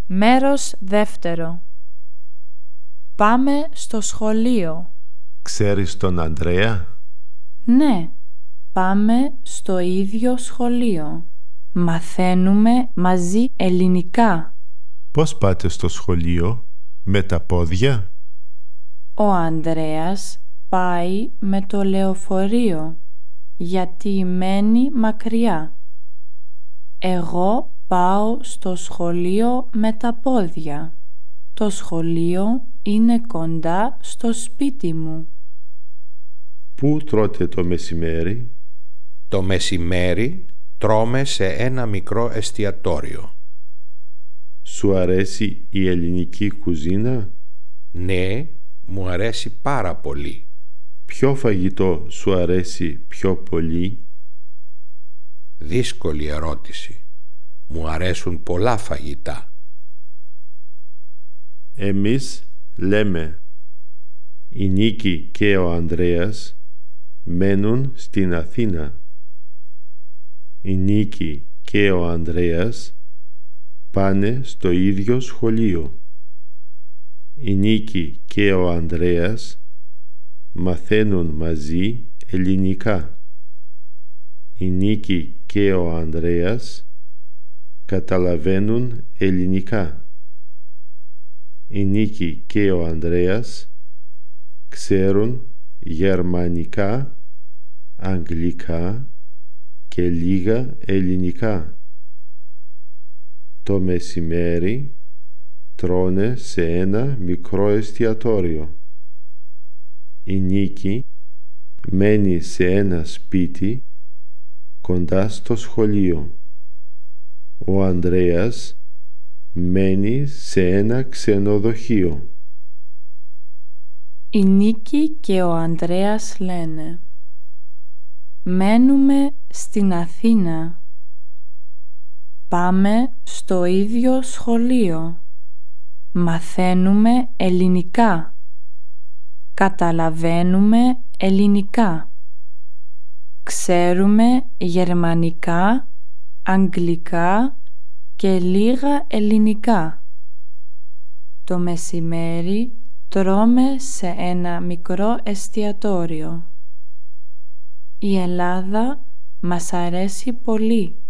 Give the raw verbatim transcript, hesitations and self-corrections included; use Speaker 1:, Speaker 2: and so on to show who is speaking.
Speaker 1: Μέρος δεύτερο. Πάμε στο σχολείο.
Speaker 2: Ξέρεις τον Ανδρέα?
Speaker 1: Ναι, πάμε στο ίδιο σχολείο. Μαθαίνουμε μαζί ελληνικά.
Speaker 2: Πώς πάτε στο σχολείο? Με τα πόδια?
Speaker 1: Ο Ανδρέας πάει με το λεωφορείο, γιατί μένει μακριά. Εγώ πάω στο σχολείο με τα πόδια. Το σχολείο είναι κοντά στο σπίτι μου.
Speaker 2: Πού τρώτε το μεσημέρι?
Speaker 3: Το μεσημέρι τρώμε σε ένα μικρό εστιατόριο.
Speaker 2: Σου αρέσει η ελληνική κουζίνα?
Speaker 3: Ναι, μου αρέσει πάρα πολύ.
Speaker 2: Ποιο φαγητό σου αρέσει πιο πολύ?
Speaker 3: Δύσκολη ερώτηση. Μου αρέσουν πολλά φαγητά.
Speaker 2: Εμείς λέμε η Νίκη και ο Ανδρέας μένουν στην Αθήνα. Η Νίκη και ο Ανδρέας πάνε στο ίδιο σχολείο. Η Νίκη και ο Ανδρέας μαθαίνουν μαζί ελληνικά. Η Νίκη και ο Ανδρέας καταλαβαίνουν ελληνικά. Η Νίκη και ο Ανδρέας ξέρουν γερμανικά, αγγλικά και λίγα ελληνικά. Το μεσημέρι τρώνε σε ένα μικρό εστιατόριο. Η Νίκη μένει σε ένα σπίτι κοντά στο σχολείο. Ο Ανδρέας μένει σε ένα ξενοδοχείο.
Speaker 1: Η Νίκη και ο Ανδρέας λένε: μένουμε στην Αθήνα. Πάμε στο ίδιο σχολείο. Μαθαίνουμε ελληνικά. Καταλαβαίνουμε ελληνικά. Ξέρουμε γερμανικά, αγγλικά και λίγα ελληνικά. Το μεσημέρι τρώμε σε ένα μικρό εστιατόριο. Η Ελλάδα μας αρέσει πολύ.